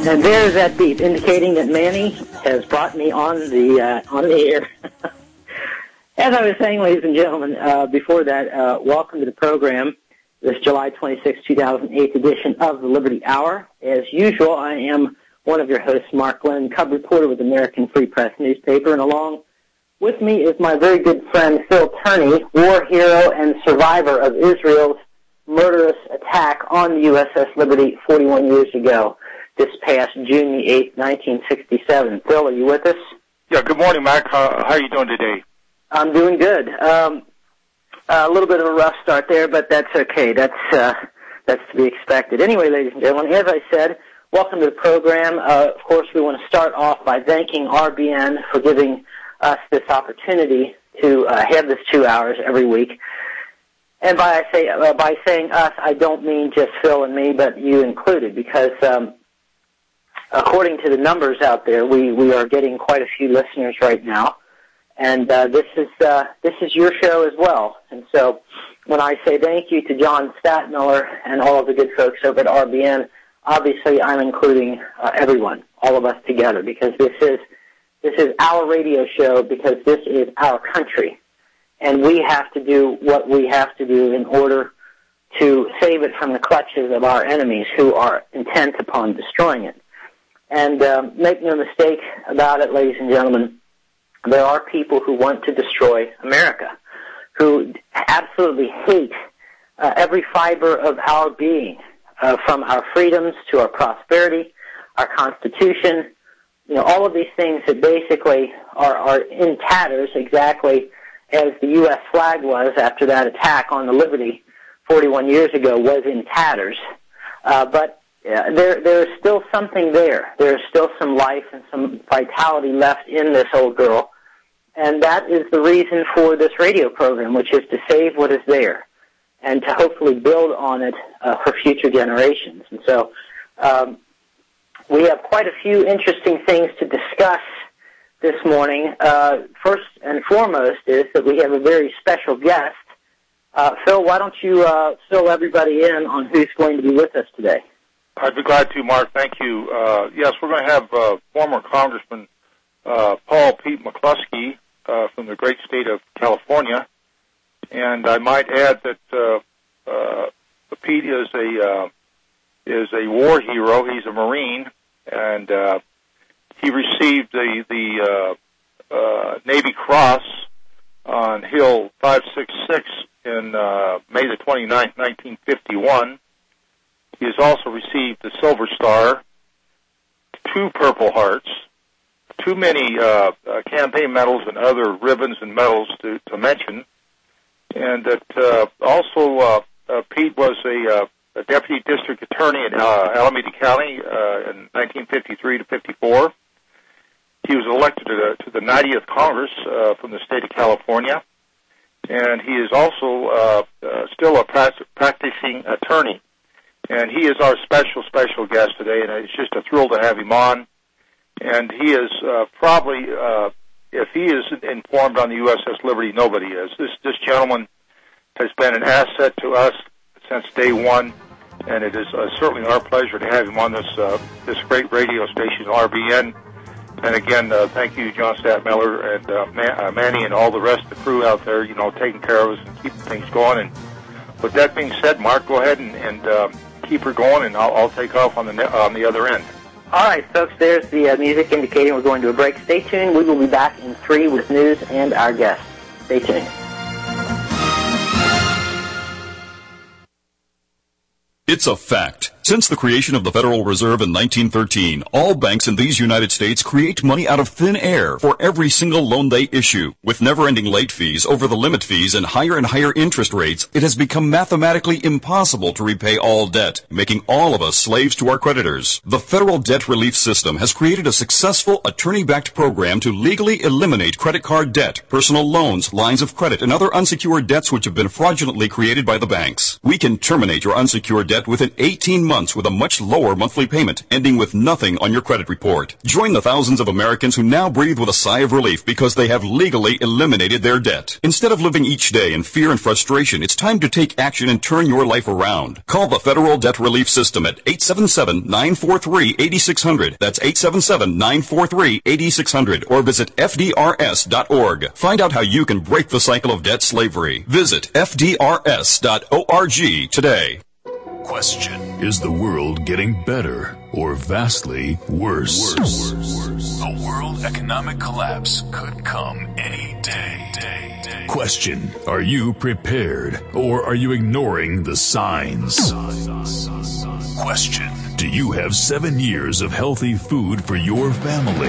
And there's that beep indicating that Manny has brought me on the air. As I was saying, ladies and gentlemen, before that, welcome to the program, this July 26, 2008 edition of the Liberty Hour. As usual, I am one of your hosts, Mark Glenn, cub reporter with American Free Press newspaper, and along with me is my very good friend Phil Turney, war hero and survivor of Israel's murderous attack on the USS Liberty 41 years ago, this past June the 8th, 1967. Phil, are you with us? Yeah, good morning, Mark. How are you doing today? I'm doing good. A little bit of a rough start there, but that's okay. That's to be expected. Anyway, ladies and gentlemen, as I said, welcome to the program. Of course, we want to start off by thanking RBN for giving us this opportunity to have this 2 hours every week. And by saying us, I don't mean just Phil and me, but you included, because according to the numbers out there, we are getting quite a few listeners right now, and this is your show as well. And so, when I say thank you to John Statmiller and all of the good folks over at RBN, obviously I'm including everyone, all of us together, because this is our radio show, because this is our country, and we have to do what we have to do in order to save it from the clutches of our enemies who are intent upon destroying it. And make no mistake about it, ladies and gentlemen, there are people who want to destroy America, who absolutely hate every fiber of our being, from our freedoms to our prosperity, our Constitution, all of these things that basically are in tatters, exactly as the U.S. flag was after that attack on the Liberty 41 years ago was in tatters. But there is still something there. There is still some life and some vitality left in this old girl, and that is the reason for this radio program, which is to save what is there and to hopefully build on it for future generations. And so we have quite a few interesting things to discuss this morning. First and foremost is that we have a very special guest. Phil, why don't you fill everybody in on who's going to be with us today? I'd be glad to, Mark. Thank you. Yes, we're going to have former Congressman Paul Pete McCluskey from the great state of California. And I might add that Pete is a war hero. He's a Marine, and he received the Navy Cross on Hill 566 in May the 29th, 1951. He has also received the Silver Star, 2 Purple Hearts, too many campaign medals and other ribbons and medals to mention. And that also Pete was a deputy district attorney in Alameda County in 1953 to 54. He was elected to the 90th Congress from the state of California. And he is also still a practicing attorney. And he is our special guest today, and it's just a thrill to have him on. And he is probably, if he isn't informed on the USS Liberty, nobody is. This gentleman has been an asset to us since day one, and it is certainly our pleasure to have him on this great radio station, RBN. And again, thank you, John Statmiller and Manny and all the rest of the crew out there, taking care of us and keeping things going. And with that being said, Mark, go ahead and keep her going, and I'll take off on the other end. All right, folks, there's the music indicating we're going to a break. Stay tuned. We will be back in 3 with news and our guests. Stay tuned. It's a fact. Since the creation of the Federal Reserve in 1913, all banks in these United States create money out of thin air for every single loan they issue. With never-ending late fees, over-the-limit fees, and higher interest rates, it has become mathematically impossible to repay all debt, making all of us slaves to our creditors. The Federal Debt Relief System has created a successful attorney-backed program to legally eliminate credit card debt, personal loans, lines of credit, and other unsecured debts which have been fraudulently created by the banks. We can terminate your unsecured debt within 18 months months with a much lower monthly payment, ending with nothing on your credit report. Join the thousands of Americans who now breathe with a sigh of relief because they have legally eliminated their debt. Instead of living each day in fear and frustration, it's time to take action and turn your life around. Call the Federal Debt Relief System at 877-943-8600. That's 877-943-8600. Or visit FDRS.org. Find out how you can break the cycle of debt slavery. Visit FDRS.org today. Question: is the world getting better or vastly worse? A world economic collapse could come any day. Question: are you prepared or are you ignoring the signs? Question: do you have 7 years of healthy food for your family?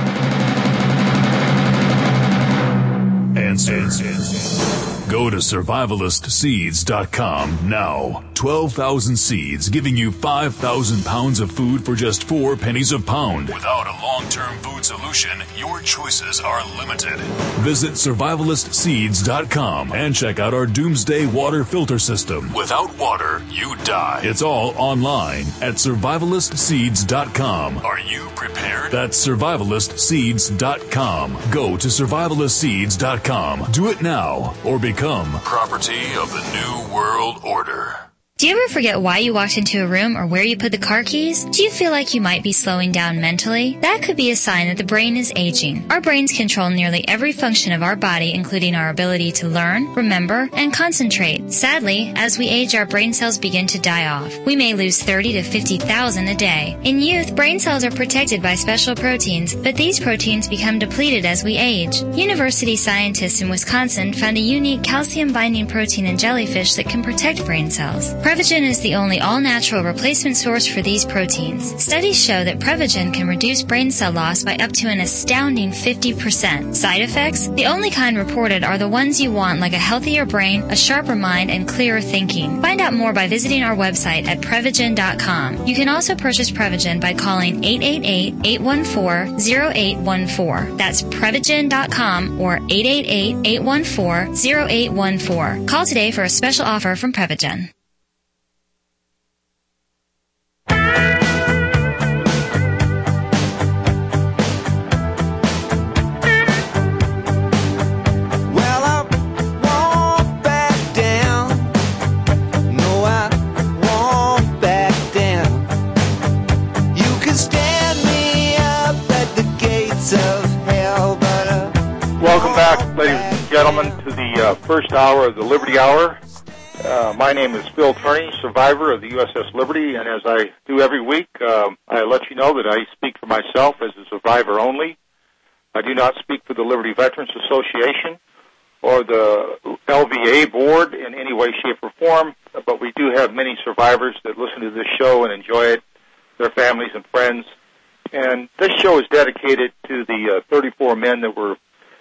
Answer: go to survivalistseeds.com now. 12,000 seeds giving you 5,000 pounds of food for just 4 pennies a pound. Without a long-term food solution, your choices are limited. Visit survivalistseeds.com and check out our Doomsday Water Filter System. Without water, you die. It's all online at survivalistseeds.com. Are you prepared? That's survivalistseeds.com. Go to survivalistseeds.com. Do it now or become property of the New World Order. Do you ever forget why you walked into a room or where you put the car keys? Do you feel like you might be slowing down mentally? That could be a sign that the brain is aging. Our brains control nearly every function of our body, including our ability to learn, remember, and concentrate. Sadly, as we age, our brain cells begin to die off. We may lose 30 to 50,000 a day. In youth, brain cells are protected by special proteins, but these proteins become depleted as we age. University scientists in Wisconsin found a unique calcium-binding protein in jellyfish that can protect brain cells. Prevagen is the only all-natural replacement source for these proteins. Studies show that Prevagen can reduce brain cell loss by up to an astounding 50%. Side effects? The only kind reported are the ones you want, like a healthier brain, a sharper mind, and clearer thinking. Find out more by visiting our website at Prevagen.com. You can also purchase Prevagen by calling 888-814-0814. That's Prevagen.com or 888-814-0814. Call today for a special offer from Prevagen. Welcome back, ladies and gentlemen, to the first hour of the Liberty Hour. My name is Phil Turney, survivor of the USS Liberty, and as I do every week, I let you know that I speak for myself as a survivor only. I do not speak for the Liberty Veterans Association or the LVA board in any way, shape, or form, but we do have many survivors that listen to this show and enjoy it, their families and friends. And this show is dedicated to the 34 men that were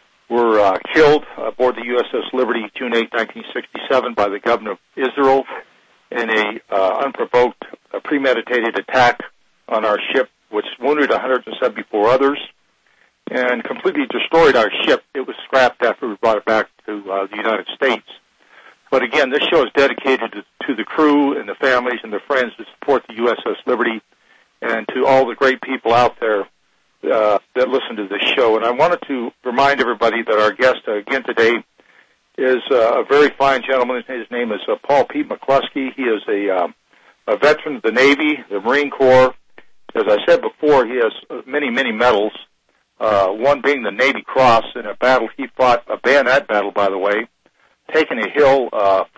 killed aboard the USS Liberty June 8, 1967 by the governor of Israel in a unprovoked, premeditated attack on our ship, which wounded 174 others and completely destroyed our ship. It was scrapped after we brought it back to the United States. But again, this show is dedicated to the crew and the families and the friends that support the USS Liberty and to all the great people out there that listen to this show. And I wanted to remind everybody that our guest again today is a very fine gentleman. His name is Paul Pete McCluskey. He is a veteran of the Navy, the Marine Corps. As I said before, he has many, many medals, one being the Navy Cross in a battle he fought, a bayonet battle, by the way, taking a hill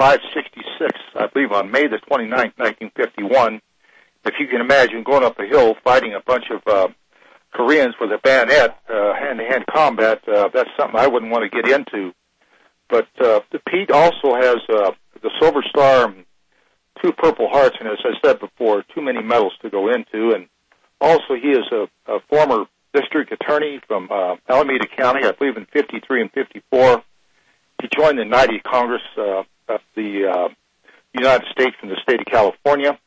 566, I believe, on May the 29th, 1951. If you can imagine going up a hill fighting a bunch of Koreans with a bayonet, hand-to-hand combat, that's something I wouldn't want to get into. But Pete also has the Silver Star, 2 Purple Hearts, and as I said before, too many medals to go into. And also he is a former district attorney from Alameda County, I believe in 53 and 54. He joined the 90th Congress of the United States from the state of California.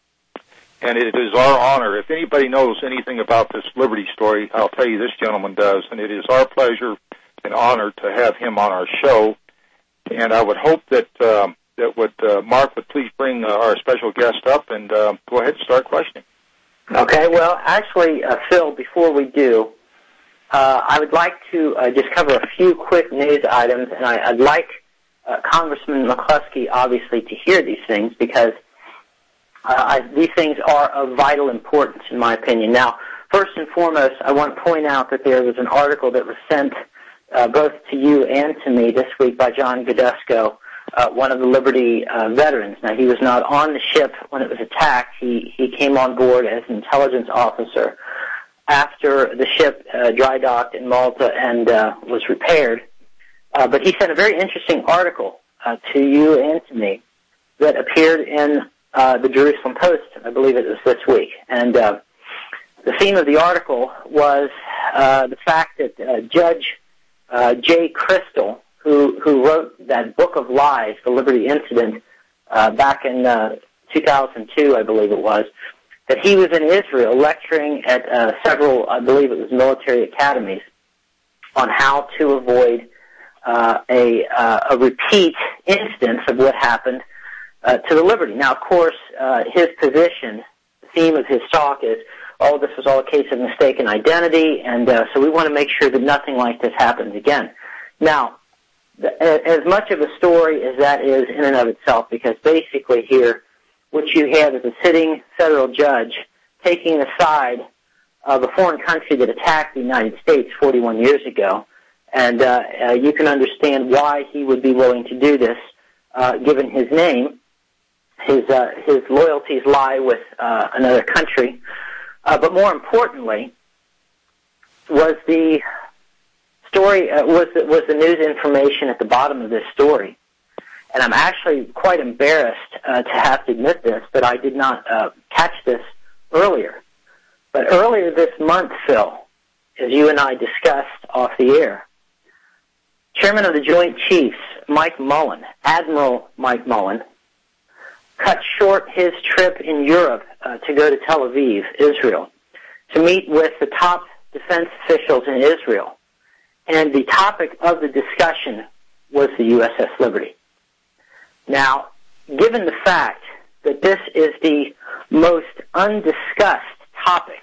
And it is our honor. If anybody knows anything about this Liberty story, I'll tell you this gentleman does. And it is our pleasure and honor to have him on our show. And I would hope that Mark would please bring our special guest up and go ahead and start questioning. Okay. Well, actually, Phil, before we do, I would like to just cover a few quick news items, and I'd like Congressman McCluskey, obviously, to hear these things because these things are of vital importance, in my opinion. Now, first and foremost, I want to point out that there was an article that was sent both to you and to me this week by John Godesco, one of the Liberty veterans. Now, he was not on the ship when it was attacked. He came on board as an intelligence officer after the ship dry docked in Malta and was repaired. But he sent a very interesting article to you and to me that appeared in the Jerusalem Post. I believe it was this week. And the theme of the article was the fact that Judge Jay Crystal, who wrote that book of lies, The Liberty Incident, back in 2002, I believe it was, that he was in Israel lecturing at several, I believe it was military academies, on how to avoid a repeat instance of what happened to the Liberty. Now, of course, his position, the theme of his talk is, oh, this was all a case of mistaken identity, and so we want to make sure that nothing like this happens again. Now, as much of a story as that is in and of itself, because basically here, what you have is a sitting federal judge taking the side of a foreign country that attacked the United States 41 years ago, and you can understand why he would be willing to do this, given his name. His loyalties lie with another country. But more importantly, was the story was the news information at the bottom of this story. And I'm actually quite embarrassed to have to admit this, but I did not catch this earlier. But earlier this month, Phil, as you and I discussed off the air, Chairman of the Joint Chiefs, Mike Mullen, Admiral Mike Mullen, cut short his trip in Europe to go to Tel Aviv, Israel, to meet with the top defense officials in Israel. And the topic of the discussion was the USS Liberty. Now, given the fact that this is the most undiscussed topic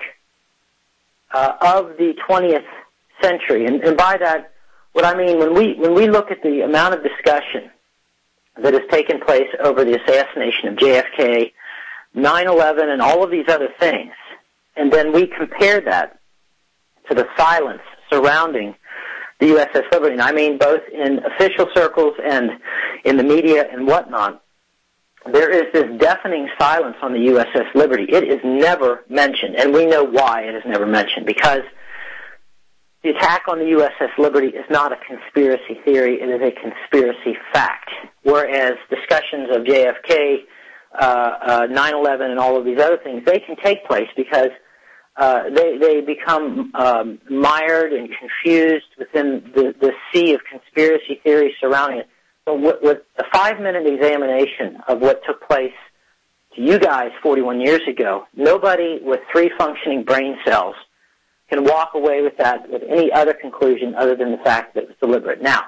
of the 20th century, and by that, what I mean, when we look at the amount of discussion that has taken place over the assassination of JFK, 9/11, and all of these other things, and then we compare that to the silence surrounding the USS Liberty, and I mean both in official circles and in the media and whatnot, there is this deafening silence on the USS Liberty. It is never mentioned, and we know why it is never mentioned, because the attack on the USS Liberty is not a conspiracy theory, it is a conspiracy fact. Whereas discussions of JFK, 9/11, and all of these other things, they can take place because they become mired and confused within the sea of conspiracy theories surrounding it. So with a 5-minute examination of what took place to you guys 41 years ago, nobody with 3 functioning brain cells can walk away with that with any other conclusion other than the fact that it was deliberate. Now,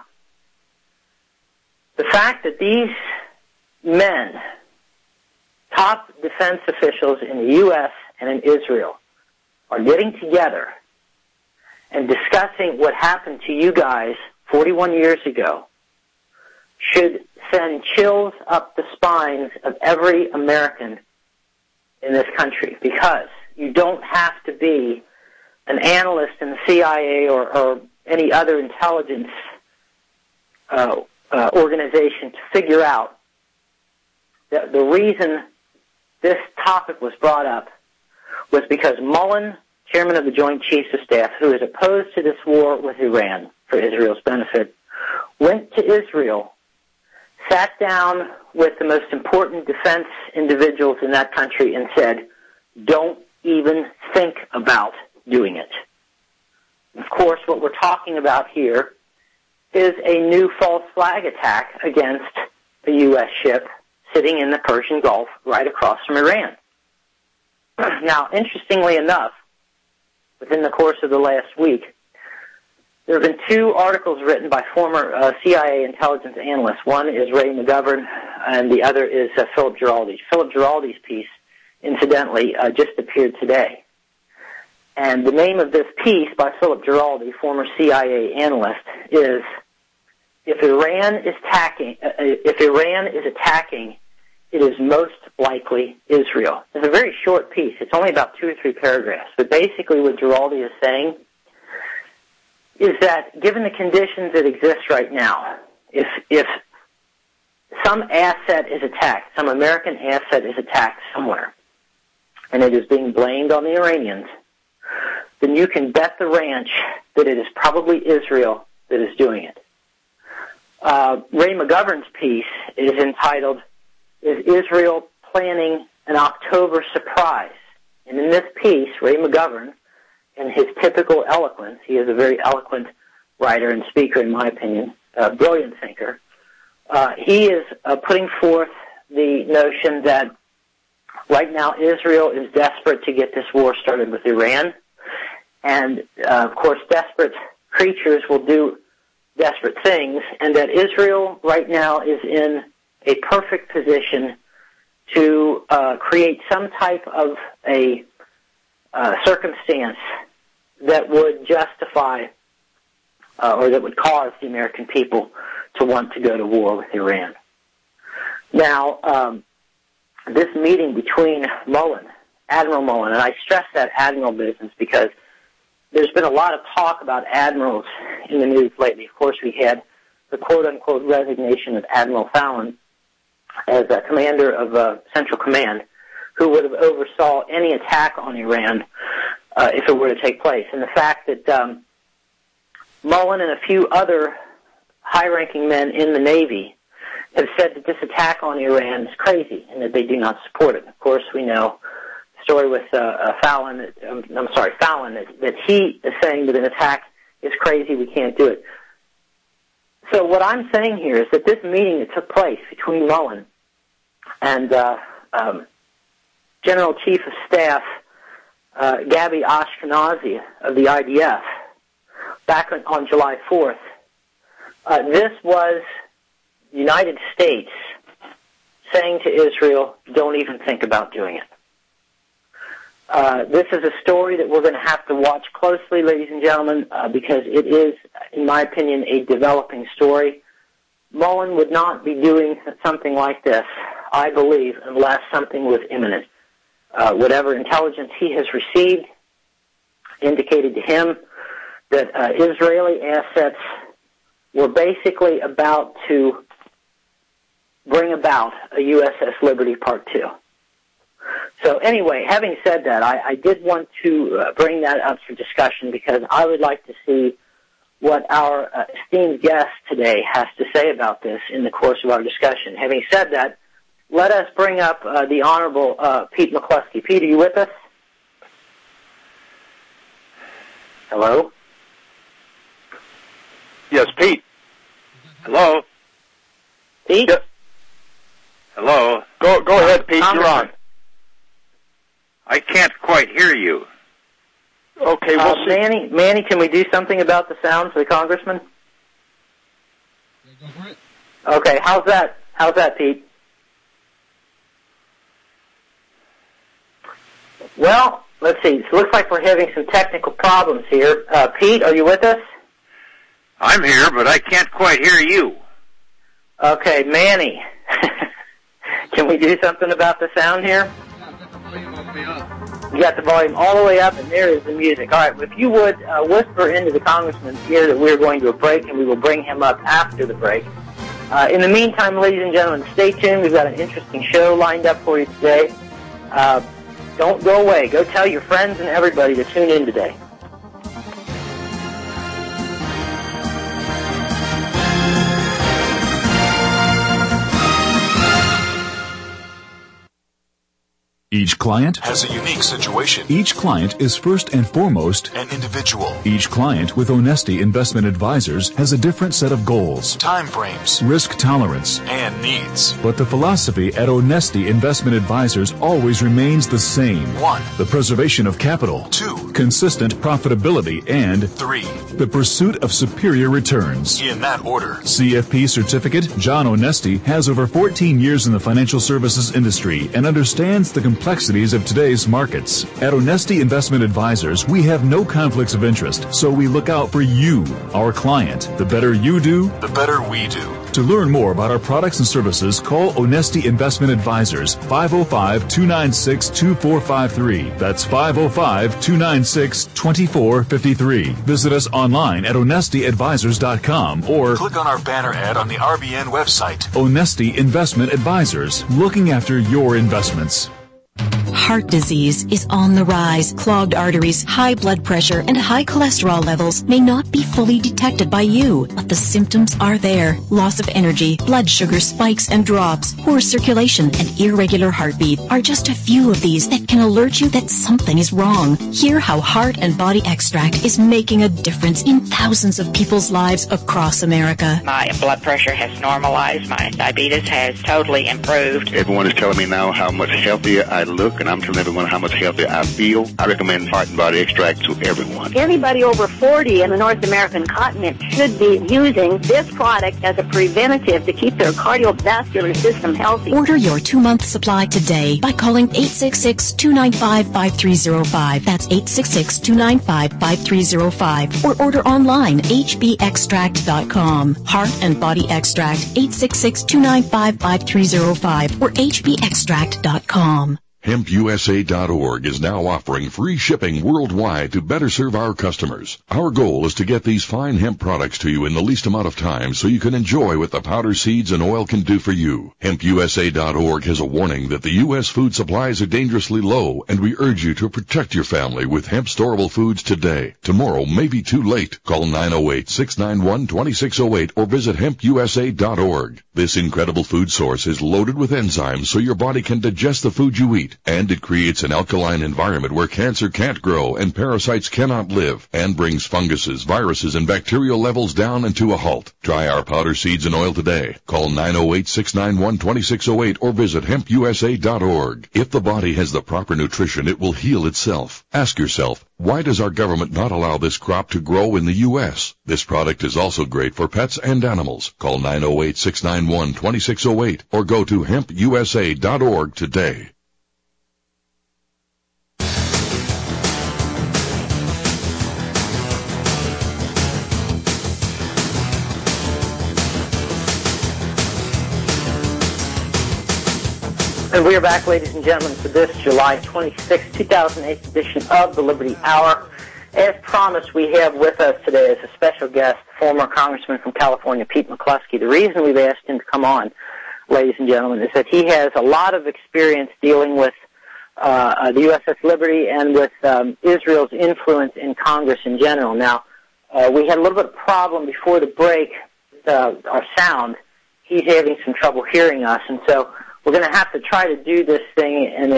the fact that these men, top defense officials in the U.S. and in Israel, are getting together and discussing what happened to you guys 41 years ago should send chills up the spines of every American in this country, because you don't have to be an analyst in the CIA or any other intelligence organization to figure out that the reason this topic was brought up was because Mullen, chairman of the Joint Chiefs of Staff, who is opposed to this war with Iran for Israel's benefit, went to Israel, sat down with the most important defense individuals in that country and said, don't even think about doing it. Of course, what we're talking about here is a new false flag attack against a U.S. ship sitting in the Persian Gulf right across from Iran. Now, interestingly enough, within the course of the last week, There have been two articles written by former CIA intelligence analysts. One is Ray McGovern, and the other is Philip Giraldi. Philip Giraldi's piece, incidentally, just appeared today. And the name of this piece by Philip Giraldi, former CIA analyst, is if Iran is attacking, it is most likely Israel. It's a very short piece. It's only about 2 or 3 paragraphs. But basically what Giraldi is saying is that given the conditions that exist right now, if some asset is attacked, some American asset is attacked somewhere, and it is being blamed on the Iranians, then you can bet the ranch that it is probably Israel that is doing it. Ray McGovern's piece is entitled, "Is Israel Planning an October Surprise?" And in this piece, Ray McGovern, in his typical eloquence, he is a very eloquent writer and speaker, in my opinion, a brilliant thinker, he is putting forth the notion that right now Israel is desperate to get this war started with Iran. And, of course, desperate creatures will do desperate things, and that Israel right now is in a perfect position to create some type of a circumstance that would justify or that would cause the American people to want to go to war with Iran. Now, this meeting between Mullen, Admiral Mullen, and I stress that Admiral business because there's been a lot of talk about admirals in the news lately. Of course, we had the quote-unquote resignation of Admiral Fallon as a commander of Central Command, who would have oversaw any attack on Iran if it were to take place. And the fact that Mullen and a few other high-ranking men in the Navy have said that this attack on Iran is crazy and that they do not support it. Of course, we know the story with Fallon, that he is saying that an attack is crazy, we can't do it. So what I'm saying here is that this meeting that took place between Mullen and General Chief of Staff Gabi Ashkenazi of the IDF back on July 4th, this was the United States saying to Israel, don't even think about doing it. This is a story that we're going to have to watch closely, ladies and gentlemen, because it is, in my opinion, a developing story. Mullen would not be doing something like this, I believe, unless something was imminent. Whatever intelligence he has received indicated to him that Israeli assets were basically about to bring about a USS Liberty Part 2. So anyway, having said that, I did want to bring that up for discussion because I would like to see what our esteemed guest today has to say about this in the course of our discussion. Having said that, let us bring up the Honorable Pete McCluskey. Pete, are you with us? Hello? Yes, Pete. Hello? Pete? Yep. Hello? Go ahead, Pete. You're on. I can't quite hear you. Okay, we'll see. Manny, can we do something about the sound for the Congressman? Yeah, go for it. Okay, how's that? How's that, Pete? Well, let's see. It looks like we're having some technical problems here. Pete, are you with us? I'm here, but I can't quite hear you. Okay, Manny. Can we do something about the sound here? You got the volume all the way up, and there is the music. All right, if you would whisper into the Congressman's ear that we're going to a break, and we will bring him up after the break. In the meantime, ladies and gentlemen, stay tuned. We've got an interesting show lined up for you today. Don't go away. Go tell your friends and everybody to tune in today. Each client has a unique situation. Each client is first and foremost an individual. Each client with Onesti Investment Advisors has a different set of goals, time frames, risk tolerance, and needs. But the philosophy at Onesti Investment Advisors always remains the same. 1. The preservation of capital. 2. Consistent profitability. And 3. The pursuit of superior returns. In that order. CFP certificate John Onesti has over 14 years in the financial services industry and understands the complexities of today's markets. At Onesti Investment Advisors, we have no conflicts of interest, so we look out for you, our client. The better you do, the better we do. To learn more about our products and services, call Onesti Investment Advisors, 505-296-2453. That's 505-296-2453. Visit us online at onestiadvisors.com or click on our banner ad on the RBN website. Onesti Investment Advisors, looking after your investments. Heart disease is on the rise. Clogged arteries, high blood pressure, and high cholesterol levels may not be fully detected by you, but the symptoms are there. Loss of energy, blood sugar spikes and drops, poor circulation, and irregular heartbeat are just a few of these that can alert you that something is wrong. Hear how Heart and Body Extract is making a difference in thousands of people's lives across America. My blood pressure has normalized. My diabetes has totally improved. Everyone is telling me now how much healthier I look, and I'm telling everyone how much healthier I feel. I recommend Heart and Body Extract to everyone. Anybody over 40 in the North American continent should be using this product as a preventative to keep their cardiovascular system healthy. Order your 2-month supply today by calling 866-295-5305. That's 866-295-5305. Or order online, hbextract.com. Heart and Body Extract, 866-295-5305 or hbextract.com. HempUSA.org is now offering free shipping worldwide to better serve our customers. Our goal is to get these fine hemp products to you in the least amount of time so you can enjoy what the powder, seeds, and oil can do for you. HempUSA.org has a warning that the U.S. food supplies are dangerously low, and we urge you to protect your family with hemp storable foods today. Tomorrow may be too late. Call 908-691-2608 or visit HempUSA.org. This incredible food source is loaded with enzymes so your body can digest the food you eat. And it creates an alkaline environment where cancer can't grow and parasites cannot live, and brings funguses, viruses, and bacterial levels down and to a halt. Try our powder, seeds, and oil today. Call 908-691-2608 or visit HempUSA.org. If the body has the proper nutrition, it will heal itself. Ask yourself, why does our government not allow this crop to grow in the U.S.? This product is also great for pets and animals. Call 908-691-2608 or go to HempUSA.org today. And we are back, ladies and gentlemen, for this July 26, 2008 edition of the Liberty Hour. As promised, we have with us today as a special guest, former Congressman from California, Pete McCluskey. The reason we've asked him to come on, ladies and gentlemen, is that he has a lot of experience dealing with the USS Liberty and with Israel's influence in Congress in general. Now, we had a little bit of problem before the break with our sound. He's having some trouble hearing us, and so we're going to have to try to do this thing in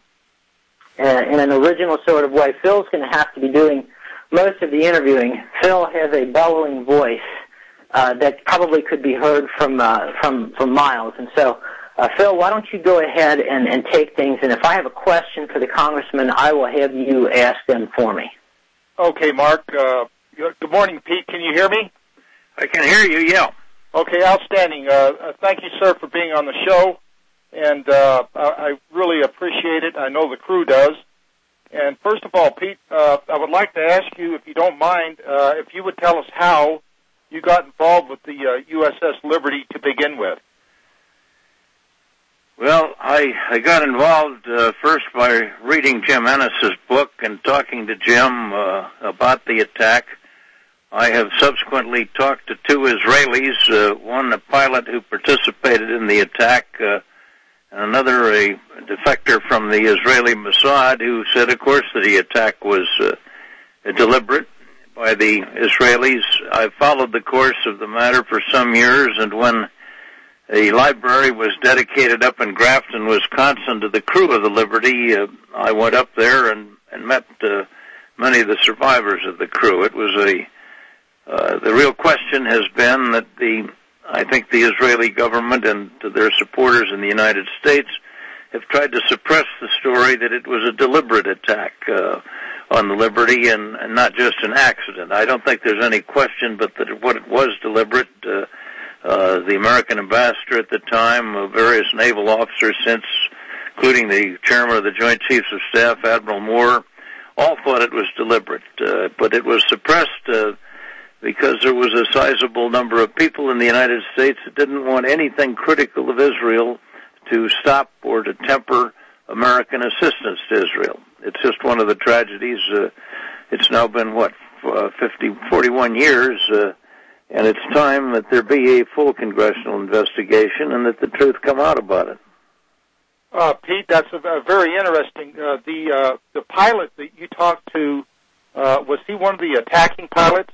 an original sort of way. Phil's going to have to be doing most of the interviewing. Phil has a bellowing voice that probably could be heard from miles. And so, Phil, why don't you go ahead and take things, and if I have a question for the congressman, I will have you ask them for me. Okay, Mark. Good morning, Pete. Can you hear me? I can hear you, yeah. Okay, outstanding. Thank you, sir, for being on the show. And I really appreciate it. I know the crew does. And first of all, Pete, I would like to ask you, if you don't mind, if you would tell us how you got involved with the USS Liberty to begin with. Well, I got involved first by reading Jim Ennis's book and talking to Jim about the attack. I have subsequently talked to two Israelis, one a pilot who participated in the attack, and another a defector from the Israeli Mossad who said, of course, that the attack was deliberate by the Israelis. I followed the course of the matter for some years, and when A library was dedicated up in Grafton, Wisconsin, to the crew of the Liberty. I went up there and met many of the survivors of the crew. It was the real question has been that I think the Israeli government and their supporters in the United States have tried to suppress the story that it was a deliberate attack on the Liberty and not just an accident. I don't think there's any question but that it was deliberate. The American ambassador at the time, various naval officers since, including the chairman of the Joint Chiefs of Staff, Admiral Moore, all thought it was deliberate. But it was suppressed because there was a sizable number of people in the United States that didn't want anything critical of Israel to stop or to temper American assistance to Israel. It's just one of the tragedies. It's now been, 41 years, and it's time that there be a full congressional investigation and that the truth come out about it. Pete, that's very interesting. The pilot that you talked to, was he one of the attacking pilots?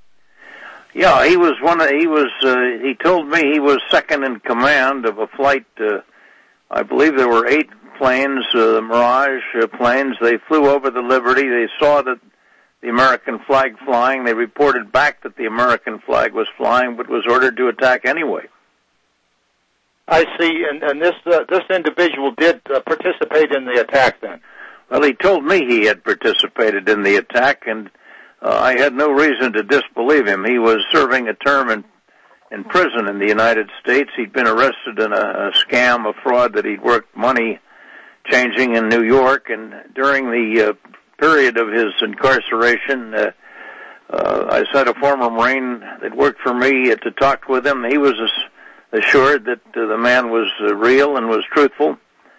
Yeah, he was he told me he was second in command of a flight. I believe there were 8 planes, Mirage planes. They flew over the Liberty. They saw that the American flag flying. They reported back that the American flag was flying, but was ordered to attack anyway. I see, and this individual did participate in the attack then? Well, he told me he had participated in the attack, and I had no reason to disbelieve him. He was serving a term in prison in the United States. He'd been arrested in a scam, a fraud that he'd worked money changing in New York, and during the period of his incarceration, I sent a former Marine that worked for me to talk with him. He was assured that the man was real and was truthful.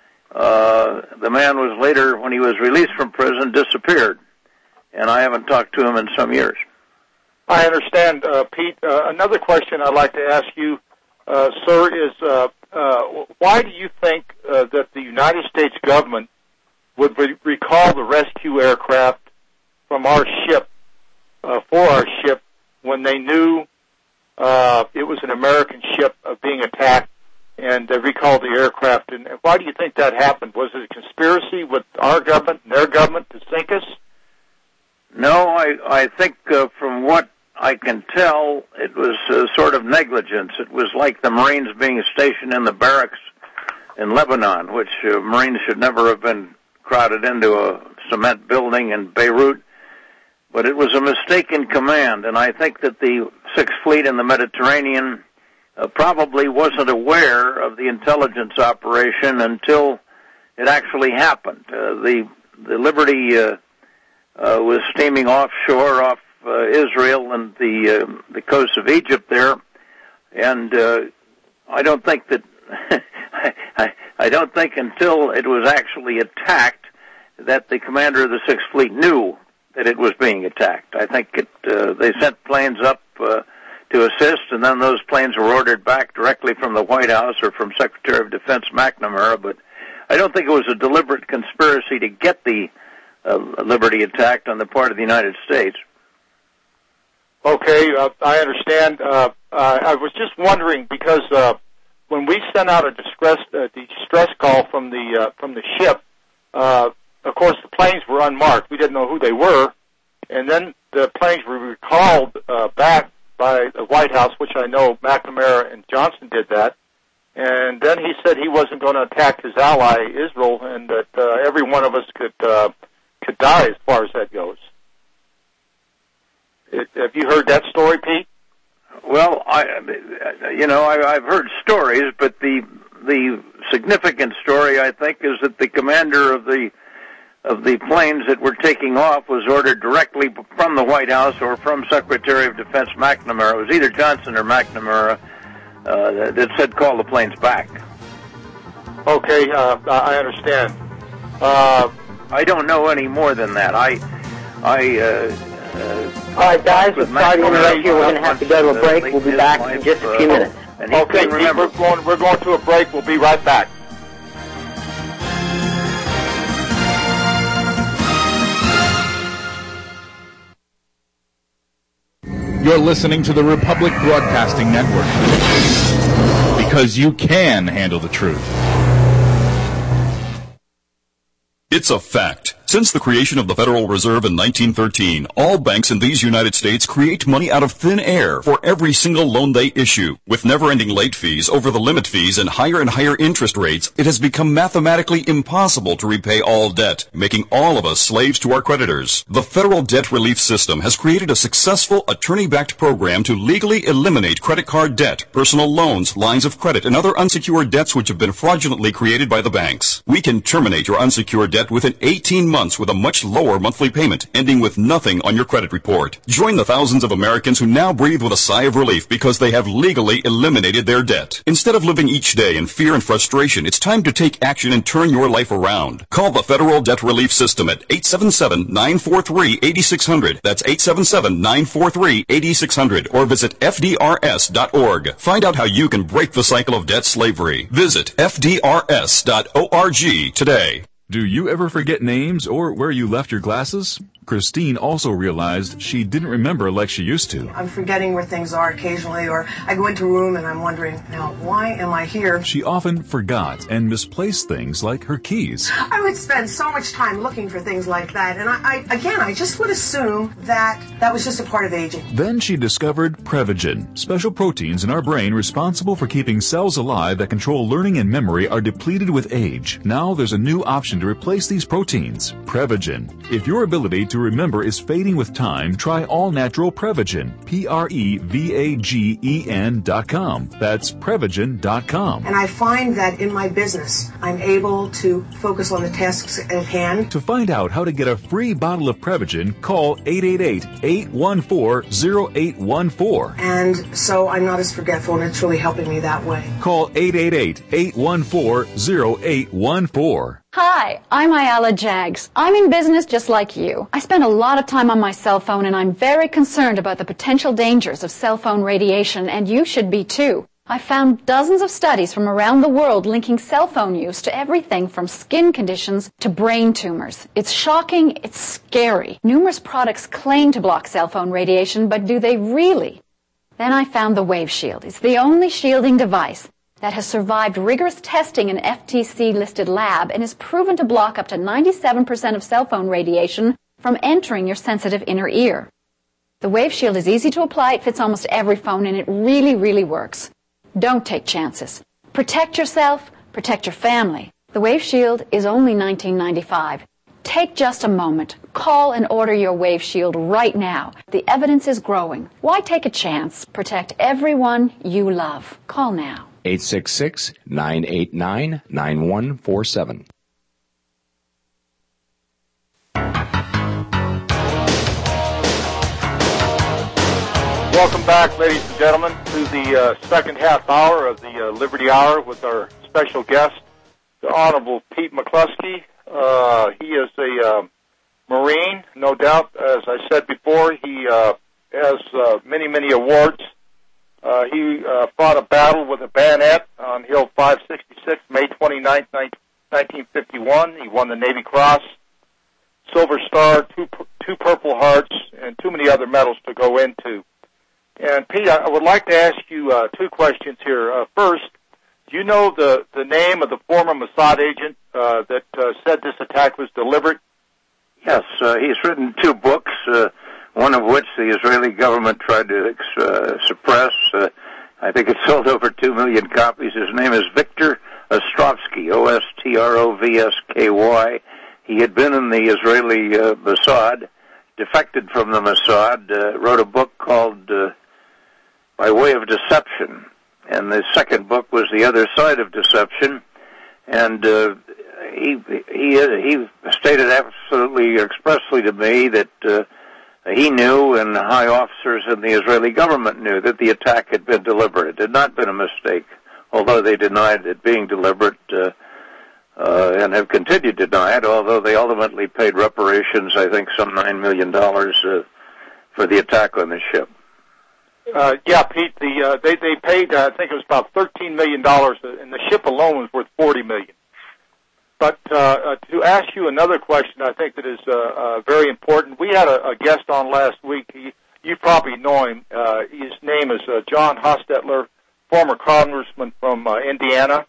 The man was later, when he was released from prison, disappeared, and I haven't talked to him in some years. I understand, Pete. Another question I'd like to ask you, sir, is why do you think that the United States government would recall the rescue aircraft from our ship, for our ship, when they knew it was an American ship being attacked, and they recalled the aircraft? And why do you think that happened? Was it a conspiracy with our government and their government to sink us? No, I think from what I can tell, it was sort of negligence. It was like the Marines being stationed in the barracks in Lebanon, which Marines should never have been crowded into a cement building in Beirut. But it was a mistaken command, and I think that the Sixth Fleet in the Mediterranean probably wasn't aware of the intelligence operation until it actually happened. The Liberty was steaming offshore off Israel and the coast of Egypt there, and I don't think that I don't think until it was actually attacked that the commander of the Sixth Fleet knew that it was being attacked. I think they sent planes up to assist, and then those planes were ordered back directly from the White House or from Secretary of Defense McNamara, but I don't think it was a deliberate conspiracy to get the Liberty attacked on the part of the United States. Okay, I understand. I was just wondering because when we sent out a distress call from the ship, of course the planes were unmarked. We didn't know who they were, and then the planes were recalled back by the White House, which I know McNamara and Johnson did that. And then he said he wasn't going to attack his ally Israel, and that every one of us could die as far as that goes. Have you heard that story, Pete? Well, I've heard stories, but the significant story, I think, is that the commander of the planes that were taking off was ordered directly from the White House or from Secretary of Defense McNamara. It was either Johnson or McNamara that said call the planes back. Okay, I understand. I don't know any more than that. All right, guys, we're sorry to interrupt you. We're going to have to go to a break. We'll be back in just a few minutes. Okay, remember, we're going to a break. We'll be right back. You're listening to the Republic Broadcasting Network. because you can handle the truth. It's a fact. Since the creation of the Federal Reserve in 1913, all banks in these United States create money out of thin air for every single loan they issue. With never-ending late fees, over the limit fees, and higher interest rates, it has become mathematically impossible to repay all debt, making all of us slaves to our creditors. The Federal Debt Relief System has created a successful attorney-backed program to legally eliminate credit card debt, personal loans, lines of credit, and other unsecured debts which have been fraudulently created by the banks. We can terminate your unsecured debt within 18 months with a much lower monthly payment, ending with nothing on your credit report. Join the thousands of Americans who now breathe with a sigh of relief because they have legally eliminated their debt. Instead of living each day in fear and frustration, it's time to take action and turn your life around. Call the Federal Debt Relief System at 877-943-8600. That's 877-943-8600. Or visit FDRS.org. Find out how you can break the cycle of debt slavery. Visit FDRS.org today. Do you ever forget names or where you left your glasses? Christine also realized she didn't remember like she used to. I'm forgetting where things are occasionally, or I go into a room and I'm wondering, now, why am I here? She often forgot and misplaced things like her keys. I would spend so much time looking for things like that, and I just would assume that was just a part of aging. Then she discovered Prevagen. Special proteins in our brain responsible for keeping cells alive that control learning and memory are depleted with age. Now there's a new option to replace these proteins, Prevagen. If your ability to remember is fading with time, try all-natural Prevagen, Prevagen.com. That's Prevagen.com. And I find that in my business, I'm able to focus on the tasks at hand. To find out how to get a free bottle of Prevagen, call 888-814-0814. And so I'm not as forgetful, and it's really helping me that way. Call 888-814-0814. Hi, I'm Ayala Jags. I'm in business just like you. I spend a lot of time on my cell phone, and I'm very concerned about the potential dangers of cell phone radiation, and you should be too. I found dozens of studies from around the world linking cell phone use to everything from skin conditions to brain tumors. It's shocking, it's scary. Numerous products claim to block cell phone radiation, but do they really? Then I found the Wave Shield. It's the only shielding device that has survived rigorous testing in an FTC-listed lab and is proven to block up to 97% of cell phone radiation from entering your sensitive inner ear. The Wave Shield is easy to apply, it fits almost every phone, and it really, really works. Don't take chances. Protect yourself, protect your family. The Wave Shield is only $19.95. Take just a moment. Call and order your Wave Shield right now. The evidence is growing. Why take a chance? Protect everyone you love. Call now. 866-989-9147. Welcome back, ladies and gentlemen, to the second half hour of the Liberty Hour with our special guest, the Honorable Pete McCluskey. He is a Marine, no doubt. As I said before, he has many awards. He fought a battle with a bayonet on Hill 566, May 29, 1951. He won the Navy Cross, Silver Star, two Purple Hearts, and too many other medals to go into. And, Pete, I would like to ask you two questions here. First, do you know the name of the former Mossad agent that said this attack was deliberate? Yes, he's written two books, one of which the Israeli government tried to suppress. I think it sold over 2 million copies. His name is Victor Ostrovsky, Ostrovsky. He had been in the Israeli Mossad, defected from the Mossad, wrote a book called By Way of Deception. And the second book was The Other Side of Deception. And he stated absolutely expressly to me that he knew, and high officers in the Israeli government knew, that the attack had been deliberate. It had not been a mistake, although they denied it being deliberate and have continued to deny it, although they ultimately paid reparations, I think some $9 million for the attack on the ship. Yeah, Pete, they paid, I think it was about $13 million, and the ship alone was worth $40 million. But to ask you another question, I think that is very important. We had a guest on last week. You probably know him. His name is John Hostetler. former congressman from Indiana,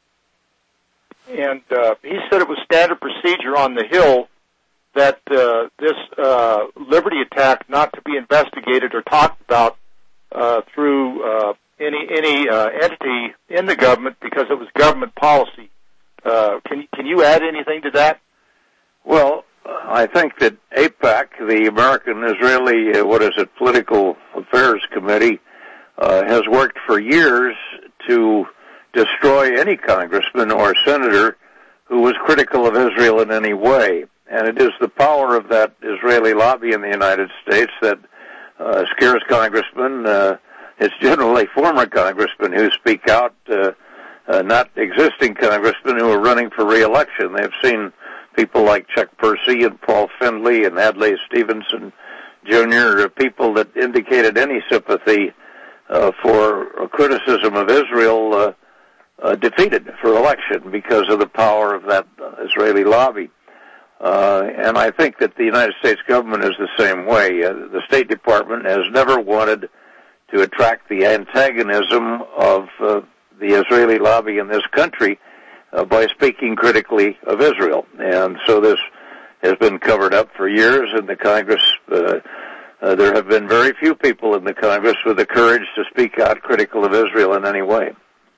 and he said it was standard procedure on the Hill that this Liberty attack not to be investigated or talked about through any entity in the government because it was government policy. Can you add anything to that? Well, I think that AIPAC, the American-Israeli, Political Affairs Committee, has worked for years to destroy any congressman or senator who was critical of Israel in any way. And it is the power of that Israeli lobby in the United States that scares congressmen. It's generally former congressmen who speak out, not existing congressmen who are running for re-election. They've seen people like Chuck Percy and Paul Findley and Adlai Stevenson Jr., people that indicated any sympathy for criticism of Israel defeated for election because of the power of that Israeli lobby. And I think that the United States government is the same way. The State Department has never wanted to attract the antagonism of the Israeli lobby in this country by speaking critically of Israel. And so this has been covered up for years in the Congress. There have been very few people in the Congress with the courage to speak out critical of Israel in any way.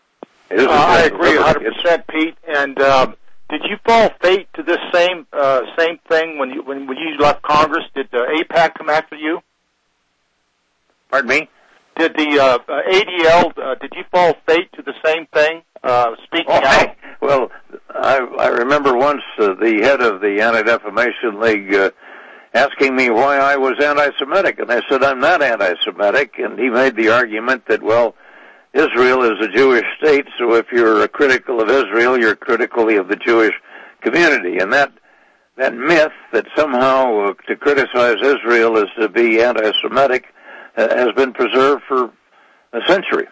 I agree 100%, Pete. And did you fall fate to this same thing when you left Congress? Did AIPAC come after you? Pardon me? Did the ADL? Did you fall fate to the same thing? Speaking out. Well, I remember once the head of the Anti-Defamation League asking me why I was anti-Semitic, and I said I'm not anti-Semitic, and he made the argument that, well, Israel is a Jewish state, so if you're critical of Israel, you're critical of the Jewish community. And that myth that somehow to criticize Israel is to be anti-Semitic has been preserved for a century.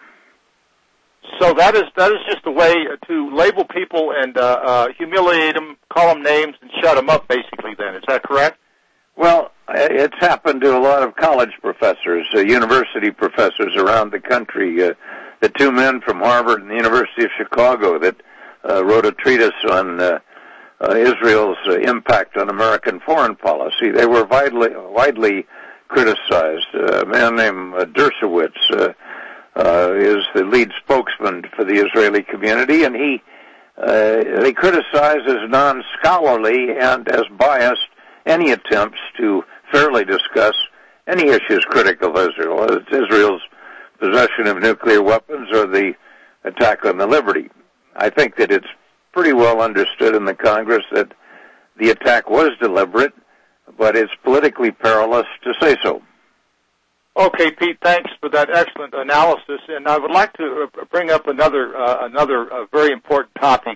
So that is just a way to label people and humiliate them, call them names, and shut them up, basically, then. Is that correct? Well, it's happened to a lot of college professors, university professors around the country. The two men from Harvard and the University of Chicago that wrote a treatise on Israel's impact on American foreign policy, they were widely criticized. A man named Dershowitz is the lead spokesman for the Israeli community, and they criticize as non-scholarly and as biased any attempts to fairly discuss any issues critical of Israel. It's Israel's possession of nuclear weapons or the attack on the Liberty. I think that it's pretty well understood in the Congress that the attack was deliberate, but it's politically perilous to say so. Okay, Pete, thanks for that excellent analysis. And I would like to bring up another very important topic.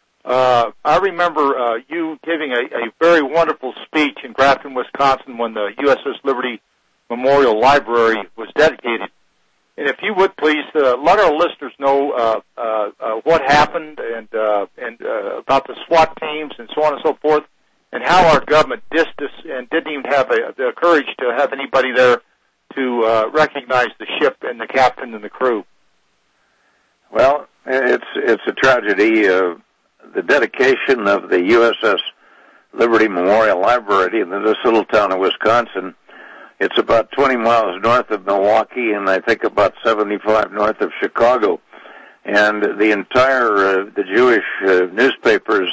I remember you giving a very wonderful speech in Grafton, Wisconsin, when the USS Liberty Memorial Library was dedicated. And if you would please let our listeners know what happened and about the SWAT teams and so on and so forth, and how our government dissed us and didn't even have the courage to have anybody there to recognize the ship and the captain and the crew. Well, it's a tragedy. The dedication of the USS Liberty Memorial Library in this little town of Wisconsin. It's about 20 miles north of Milwaukee, and I think about 75 north of Chicago. And the entire the Jewish newspapers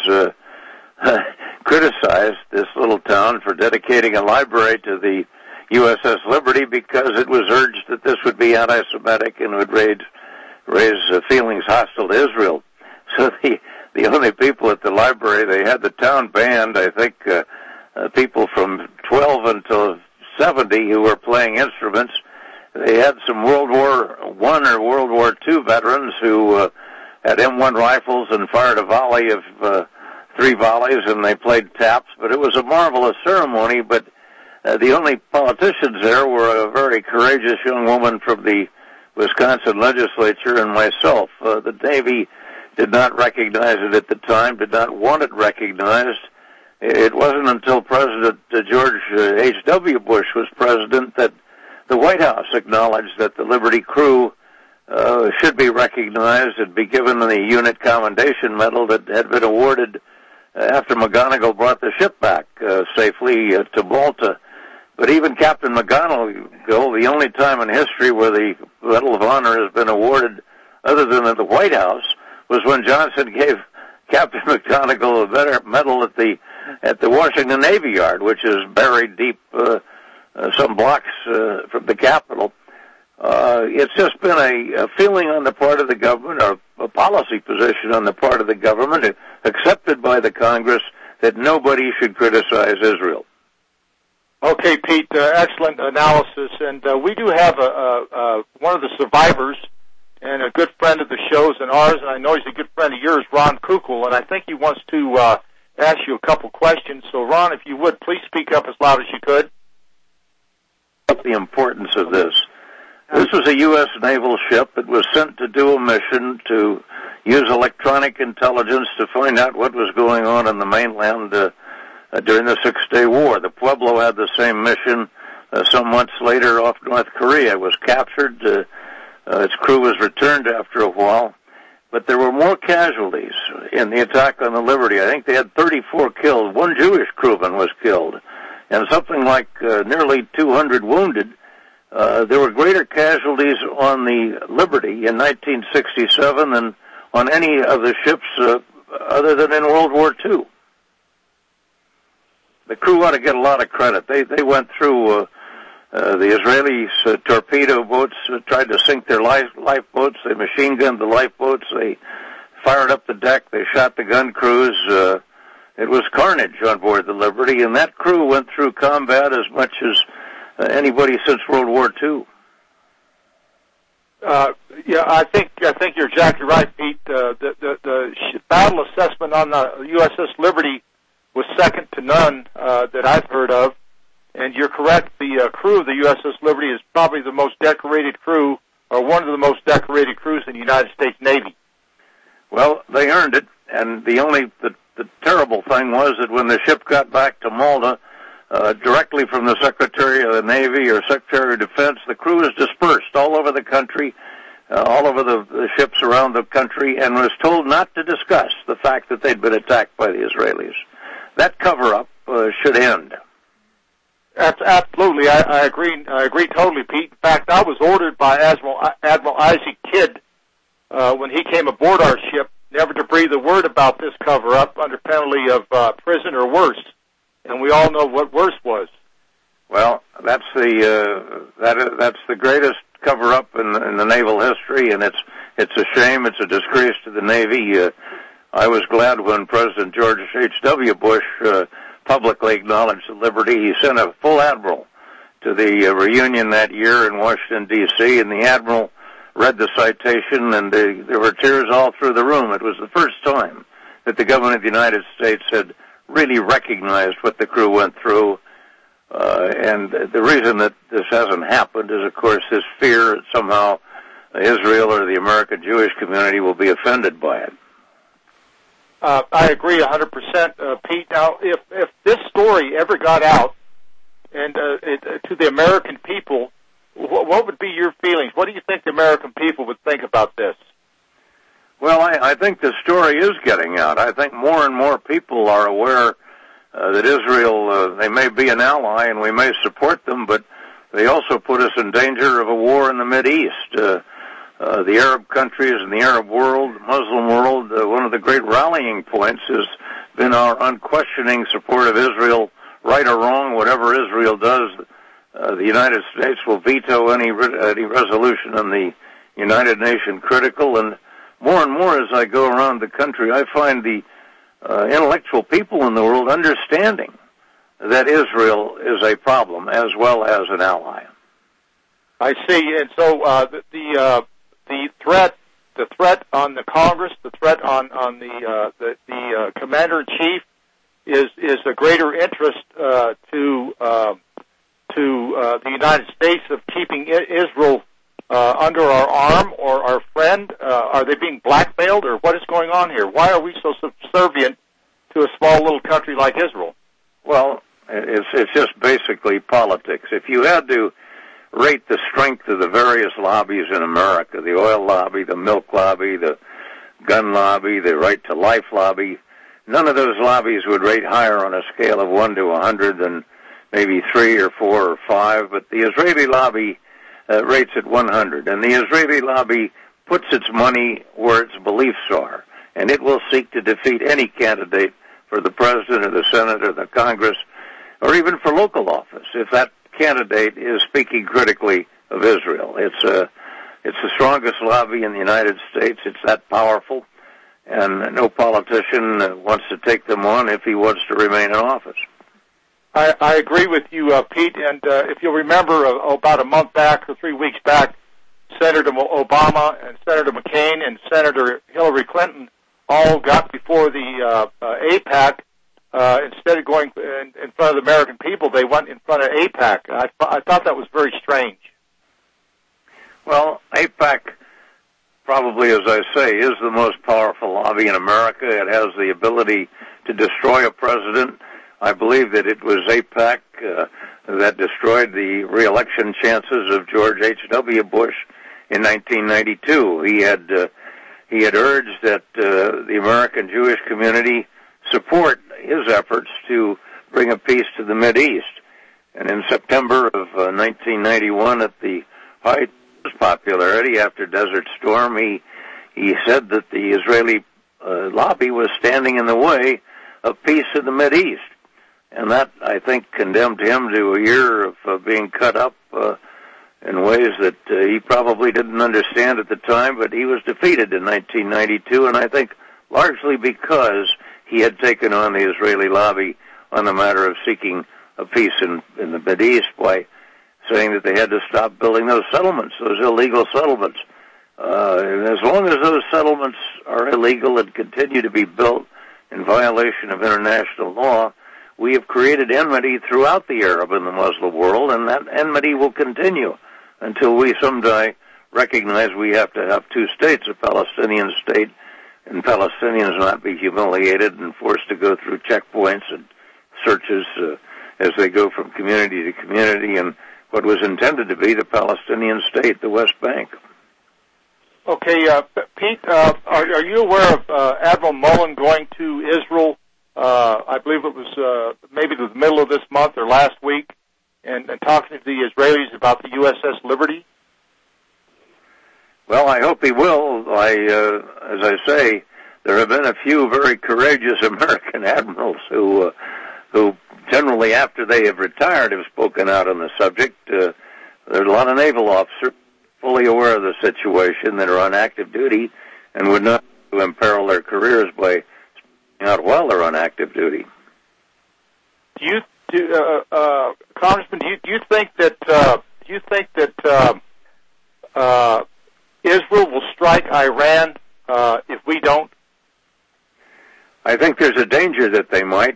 criticized this little town for dedicating a library to the USS Liberty because it was urged that this would be anti-Semitic and would raise feelings hostile to Israel. So the only people at the library, they had the town band, I think people from 12 until 70 who were playing instruments. They had some World War I or World War II veterans who had M1 rifles and fired a volley of 3 volleys, and they played taps. But it was a marvelous ceremony, but the only politicians there were a very courageous young woman from the Wisconsin legislature and myself. The Navy did not recognize it at the time, did not want it recognized. It wasn't until President George H.W. Bush was president that the White House acknowledged that the Liberty crew should be recognized and be given the Unit Commendation Medal that had been awarded after McGonigal brought the ship back safely to Malta. But even Captain McGonigal, the only time in history where the Medal of Honor has been awarded other than at the White House was when Johnson gave Captain McGonigal a medal at the Washington Navy Yard, which is buried deep some blocks from the Capitol. It's just been a feeling on the part of the government, or a policy position on the part of the government, accepted by the Congress, that nobody should criticize Israel. Okay, Pete, excellent analysis. And we do have one of the survivors and a good friend of the show's and ours, and I know he's a good friend of yours, Ron Kukul, and I think he wants to ask you a couple questions. So, Ron, if you would, please speak up as loud as you could. The importance of this. This was a U.S. naval ship. It was sent to do a mission to use electronic intelligence to find out what was going on the mainland during the Six-Day War. The Pueblo had the same mission some months later off North Korea. It was captured. Its crew was returned after a while. But there were more casualties in the attack on the Liberty. I think they had 34 killed. One Jewish crewman was killed, and something like nearly 200 wounded. There were greater casualties on the Liberty in 1967 than on any of the ships other than in World War II. The crew ought to get a lot of credit. They went through the Israelis' torpedo boats, tried to sink their lifeboats. They machine gunned the lifeboats. They fired up the deck. They shot the gun crews. It was carnage on board the Liberty, and that crew went through combat as much as anybody since World War II. Yeah, I think you're exactly right, Pete. The battle assessment on the USS Liberty was second to none that I've heard of, and you're correct. The crew of the USS Liberty is probably the most decorated crew, or one of the most decorated crews in the United States Navy. Well, they earned it, and the terrible thing was that when the ship got back to Malta, directly from the Secretary of the Navy or Secretary of Defense, the crew was dispersed all over the country, all over the ships around the country, and was told not to discuss the fact that they'd been attacked by the Israelis. That cover-up should end. Absolutely, I agree. I agree totally, Pete. In fact, I was ordered by Admiral Isaac Kidd when he came aboard our ship never to breathe a word about this cover-up under penalty of prison or worse. And we all know what worse was. Well, that's the greatest cover-up in the naval history, and it's a shame. It's a disgrace to the Navy. I was glad when President George H.W. Bush publicly acknowledged the Liberty. He sent a full admiral to the reunion that year in Washington, D.C., and the admiral read the citation, and there were tears all through the room. It was the first time that the government of the United States had really recognized what the crew went through. And the reason that this hasn't happened is, of course, this fear that somehow Israel or the American Jewish community will be offended by it. I agree 100%, Pete. Now, if this story ever got out and to the American people, what would be your feelings? What do you think the American people would think about this? Well, I think the story is getting out. I think more and more people are aware that Israel, they may be an ally and we may support them, but they also put us in danger of a war in the Mideast. The Arab countries and the Arab world, the Muslim world, one of the great rallying points has been our unquestioning support of Israel, right or wrong, whatever Israel does. The United States will veto any resolution in the United Nations critical, and more as I go around the country, I find the intellectual people in the world understanding that Israel is a problem as well as an ally. I see, and so the threat on the Congress, the threat on the Commander in Chief is a greater interest to the United States of keeping Israel under our arm or our friend. Are they being blackmailed, or what is going on here? Why are we so subservient to a small little country like Israel? Well, it's just basically politics. If you had to rate the strength of the various lobbies in America, the oil lobby, the milk lobby, the gun lobby, the right to life lobby, none of those lobbies would rate higher on a scale of 1 to 100 than maybe 3 or 4 or 5, but the Israeli lobby rates at 100, and the Israeli lobby puts its money where its beliefs are, and it will seek to defeat any candidate for the president or the Senate or the Congress, or even for local office, if that candidate is speaking critically of Israel. It's the strongest lobby in the United States. It's that powerful, and no politician wants to take them on if he wants to remain in office. I agree with you, Pete, and if you'll remember, about a month back or 3 weeks back, Senator Obama and Senator McCain and Senator Hillary Clinton all got before the AIPAC. Instead of going in front of the American people, they went in front of AIPAC. I thought that was very strange. Well, AIPAC, probably, as I say, is the most powerful lobby in America. It has the ability to destroy a president. I believe that it was AIPAC that destroyed the re-election chances of George H.W. Bush in 1992. He had urged that the American Jewish community support his efforts to bring a peace to the Mideast. And in September of 1991, at the height of his popularity after Desert Storm, he said that the Israeli lobby was standing in the way of peace in the Mideast. And that, I think, condemned him to a year of being cut up in ways that he probably didn't understand at the time, but he was defeated in 1992, and I think largely because he had taken on the Israeli lobby on the matter of seeking a peace in the Mideast by saying that they had to stop building those settlements, those illegal settlements. And as long as those settlements are illegal and continue to be built in violation of international law, we have created enmity throughout the Arab and the Muslim world, and that enmity will continue until we someday recognize we have to have two states, a Palestinian state, and Palestinians not be humiliated and forced to go through checkpoints and searches as they go from community to community in what was intended to be the Palestinian state, the West Bank. Okay, Pete, are you aware of Admiral Mullen going to Israel? I believe it was maybe the middle of this month or last week, and talking to the Israelis about the USS Liberty? Well, I hope he will. As I say, there have been a few very courageous American admirals who generally, after they have retired, have spoken out on the subject. There are a lot of naval officers fully aware of the situation that are on active duty and would not imperil their careers by speaking out while they're on active duty. Congressman, do you think that Israel will strike Iran if we don't? I think there's a danger that they might.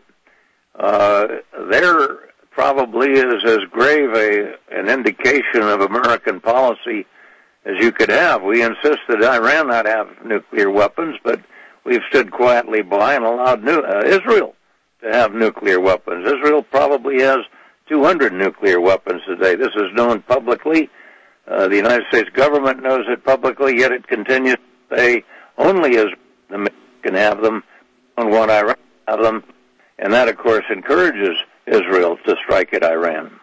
There probably is as grave an indication of American policy as you could have. We insist that Iran not have nuclear weapons, but we've stood quietly by and allowed Israel to have nuclear weapons. Israel probably has 200 nuclear weapons today. This is known publicly. The United States government knows it publicly, yet it continues to say only Israel can have them, on what Iran can have them, and that, of course, encourages Israel to strike at Iran.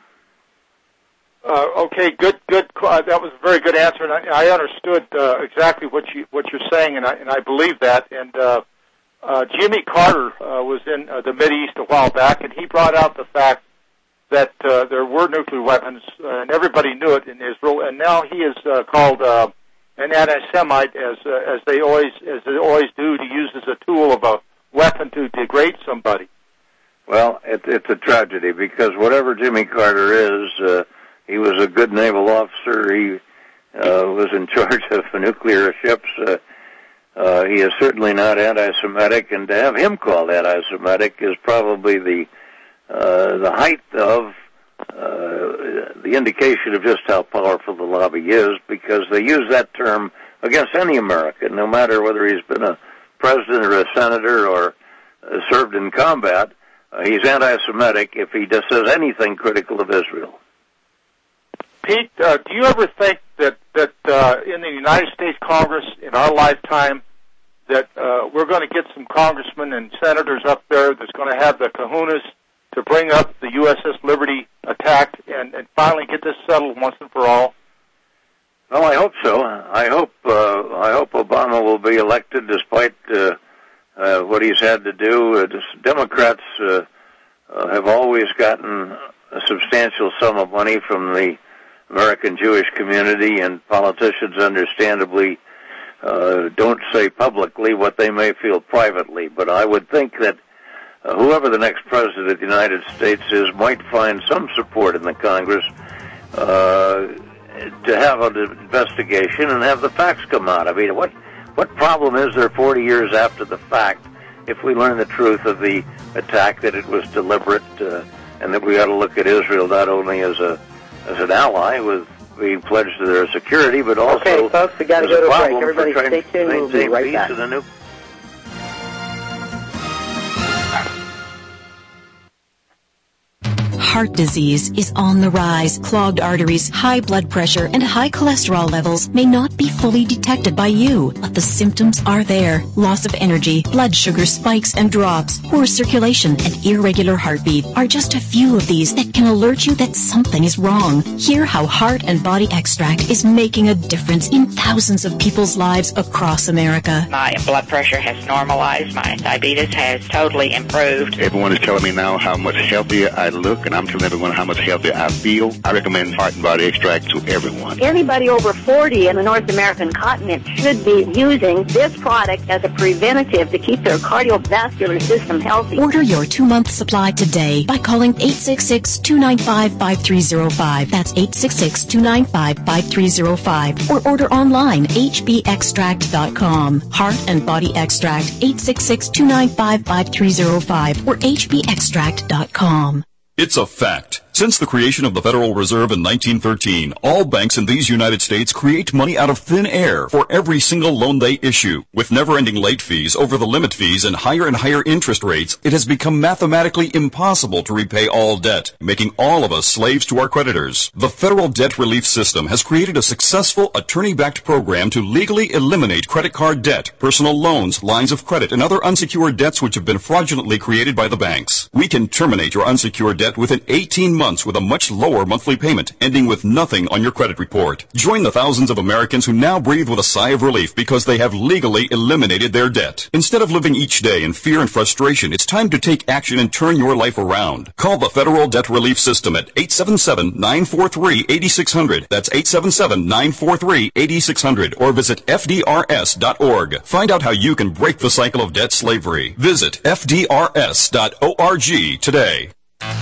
Okay, good. That was a very good answer, and I understood exactly what you're saying, and I believe that. And Jimmy Carter was in the Mideast a while back, and he brought out the fact that there were nuclear weapons, and everybody knew it in Israel. And now he is called an anti-Semite, as they always do, to use as a tool of a weapon to degrade somebody. Well, it's a tragedy, because whatever Jimmy Carter is, he was a good naval officer. He was in charge of nuclear ships. He is certainly not anti-Semitic, and to have him called anti-Semitic is probably the height of the indication of just how powerful the lobby is, because they use that term against any American, no matter whether he's been a president or a senator or served in combat. He's anti-Semitic if he just says anything critical of Israel. Pete, do you ever think that in the United States Congress in our lifetime that we're going to get some congressmen and senators up there that's going to have the kahunas to bring up the USS Liberty attack and finally get this settled once and for all? Well, I hope so. I hope Obama will be elected despite what he's had to do. Democrats have always gotten a substantial sum of money from the American Jewish community, and politicians understandably don't say publicly what they may feel privately. But I would think that whoever the next president of the United States is might find some support in the Congress to have an investigation and have the facts come out. I mean, what problem is there 40 years after the fact if we learn the truth of the attack, that it was deliberate, and that we ought to look at Israel not only as an ally with being pledged to their security, but also okay, folks, we got to go to a break. Everybody stay tuned. We'll be right back. Heart disease is on the rise. Clogged arteries, high blood pressure, and high cholesterol levels may not be fully detected by you, but the symptoms are there. Loss of energy, blood sugar spikes and drops, poor circulation, and irregular heartbeat are just a few of these that can alert you that something is wrong. Hear how Heart and Body Extract is making a difference in thousands of people's lives across America. My blood pressure has normalized. My diabetes has totally improved. Everyone is telling me now how much healthier I look, and I'm telling everyone how much healthier I feel. I recommend Heart and Body Extract to everyone. Anybody over 40 in the North American continent should be using this product as a preventative to keep their cardiovascular system healthy. Order your 2-month supply today by calling 866-295-5305. That's 866-295-5305. Or order online, hbextract.com. Heart and Body Extract, 866-295-5305 or hbextract.com. It's a fact. Since the creation of the Federal Reserve in 1913, all banks in these United States create money out of thin air for every single loan they issue. With never-ending late fees, over-the-limit fees, and higher interest rates, it has become mathematically impossible to repay all debt, making all of us slaves to our creditors. The Federal Debt Relief System has created a successful attorney-backed program to legally eliminate credit card debt, personal loans, lines of credit, and other unsecured debts which have been fraudulently created by the banks. We can terminate your unsecured debt within 18 months with a much lower monthly payment, ending with nothing on your credit report. Join the thousands of Americans who now breathe with a sigh of relief because they have legally eliminated their debt. Instead of living each day in fear and frustration, it's time to take action and turn your life around. Call the Federal Debt Relief System at 877-943-8600. That's 877-943-8600. Or visit FDRS.org. Find out how you can break the cycle of debt slavery. Visit FDRS.org today.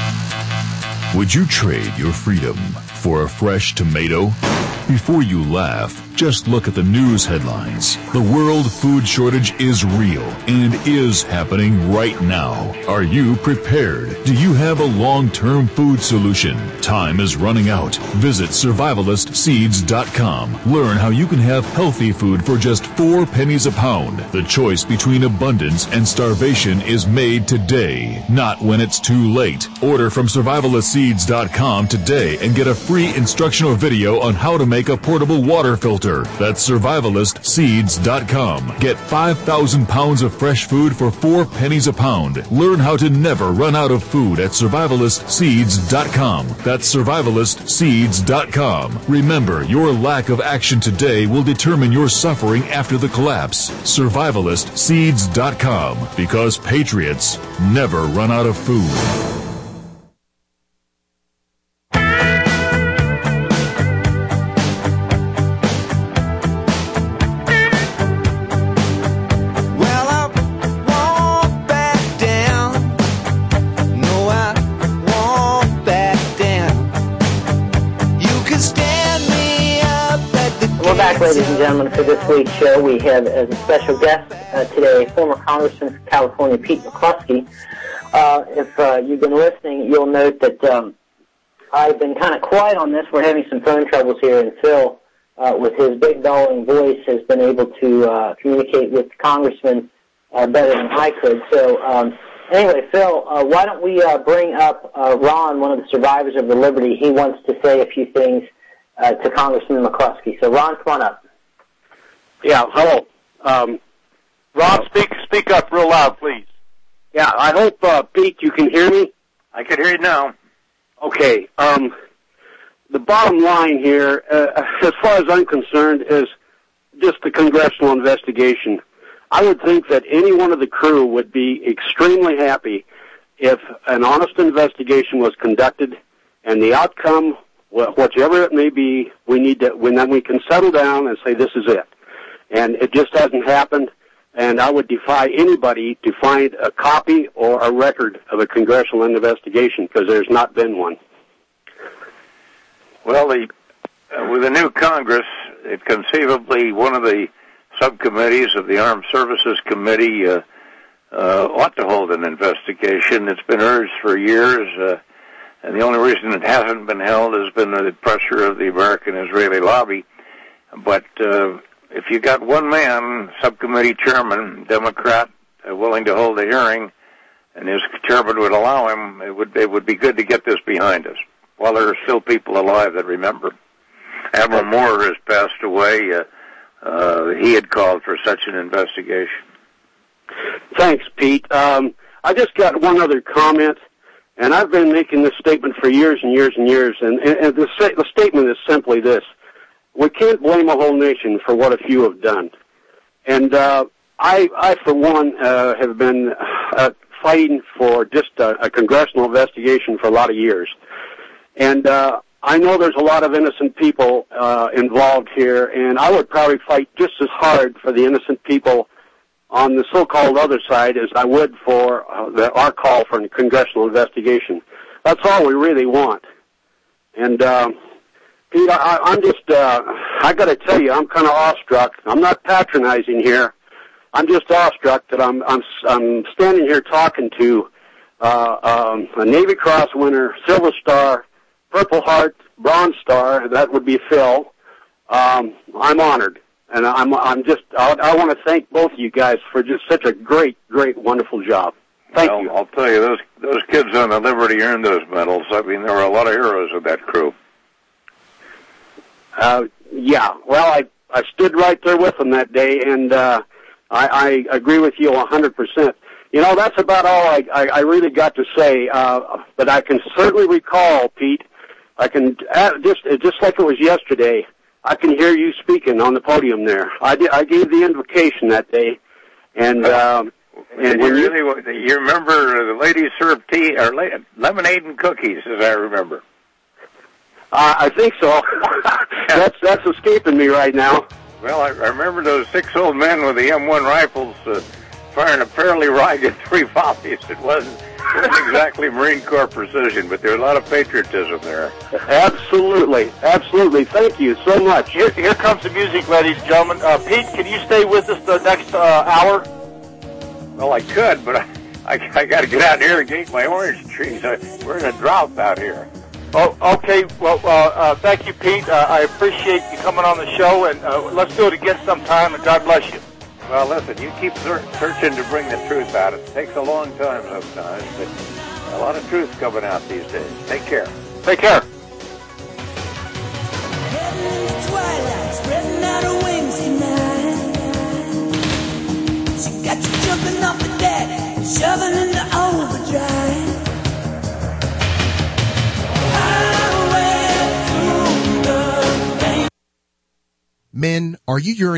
Would you trade your freedom for a fresh tomato? Before you laugh, just look at the news headlines. The world food shortage is real and is happening right now. Are you prepared? Do you have a long-term food solution? Time is running out. Visit survivalistseeds.com. Learn how you can have healthy food for just 4 pennies a pound. The choice between abundance and starvation is made today, not when it's too late. Order from survivalistseeds.com today and get a free instructional video on how to make a portable water filter. That's survivalistseeds.com. Get 5,000 pounds of fresh food for 4 pennies a pound. Learn how to never run out of food at survivalistseeds.com. That's survivalistseeds.com. Remember, your lack of action today will determine your suffering after the collapse. Survivalistseeds.com. Because patriots never run out of food. Ladies and gentlemen, for this week's show, we have as a special guest today former Congressman from California, Pete McCluskey. If you've been listening, you'll note that I've been kind of quiet on this. We're having some phone troubles here, and Phil, with his big bellowing voice, has been able to communicate with Congressman better than I could. So anyway, Phil, why don't we bring up Ron, one of the survivors of the Liberty. He wants to say a few things to Congressman McCluskey. So, Ron, come on up. Yeah, hello. Ron, speak up real loud, please. Yeah, I hope, Pete, you can hear me. I can hear you now. Okay. The bottom line here, as far as I'm concerned, is just the congressional investigation. I would think that any one of the crew would be extremely happy if an honest investigation was conducted, and the outcome, whichever it may be, then we can settle down and say this is it. And it just hasn't happened, and I would defy anybody to find a copy or a record of a congressional investigation, because there's not been one. Well, with the new Congress, conceivably one of the subcommittees of the Armed Services Committee ought to hold an investigation. It's been urged for years, and the only reason it hasn't been held has been the pressure of the American-Israeli lobby. But if you got one man, subcommittee chairman, Democrat, willing to hold a hearing, and his chairman would allow him, it would be good to get this behind us while there are still people alive that remember. Admiral Moore has passed away. He had called for such an investigation. Thanks, Pete. I just got one other comment, and I've been making this statement for years and years and years, and the statement is simply this. We can't blame a whole nation for what a few have done. And I for one, have been fighting for just a congressional investigation for a lot of years. And I know there's a lot of innocent people involved here, and I would probably fight just as hard for the innocent people on the so-called other side as I would for our call for a congressional investigation. That's all we really want. And Pete, I'm just, I got to tell you, I'm kind of awestruck. I'm not patronizing here. I'm just awestruck that I'm standing here talking to a Navy Cross winner, Silver Star, Purple Heart, Bronze Star. That would be Phil. I'm honored, and I want to thank both of you guys for just such a great, wonderful job. Thank you. I'll tell you, those kids on the Liberty earned those medals. I mean, there were a lot of heroes of that crew. Yeah, well, I stood right there with them that day, and I agree with you 100%. You know, that's about all I really got to say, but I can certainly recall, Pete, I can, just like it was yesterday, I can hear you speaking on the podium there. I gave the invocation that day, and you remember the ladies served tea, or lemonade and cookies, as I remember. I think so. That's escaping me right now. Well, I remember those 6 old men with the M1 rifles firing a fairly ragged 3 volleys. It wasn't exactly Marine Corps precision, but there was a lot of patriotism there. Absolutely. Thank you so much. Here comes the music, ladies and gentlemen. Pete, can you stay with us the next hour? Well, I could, but I got to get out here and get my orange trees. We're in a drought out here. Oh, okay. Well, thank you, Pete. I appreciate you coming on the show, and let's do it again sometime, and God bless you. Well, listen, you keep searching to bring the truth out. It takes a long time sometimes, but a lot of truth coming out these days. Take care. Take care. Twilight, spreading out her wings tonight. She got you jumping off the deck, shoving in the overdrive. Men, are you urinating?